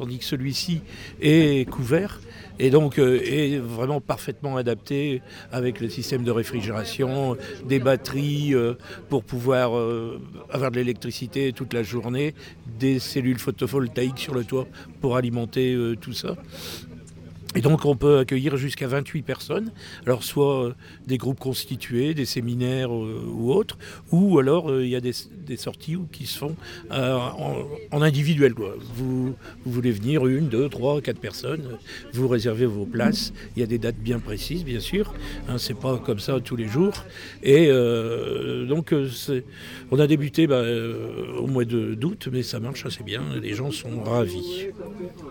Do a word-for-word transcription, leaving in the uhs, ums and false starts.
tandis que celui-ci est couvert et donc euh, est vraiment parfaitement adapté avec le système de réfrigération, des batteries euh, pour pouvoir euh, avoir de l'électricité toute la journée, des cellules photovoltaïques sur le toit pour alimenter euh, tout ça. Et donc on peut accueillir jusqu'à vingt-huit personnes, alors soit euh, des groupes constitués, des séminaires euh, ou autres, ou alors il euh, y a des, des sorties où, qui se font euh, en, en individuel, quoi. Vous, vous voulez venir une, deux, trois, quatre personnes, vous réservez vos places, il y a des dates bien précises bien sûr, hein, c'est pas comme ça tous les jours. Et euh, donc euh, c'est, on a débuté bah, euh, au mois de, d'août, mais ça marche assez bien, les gens sont ravis.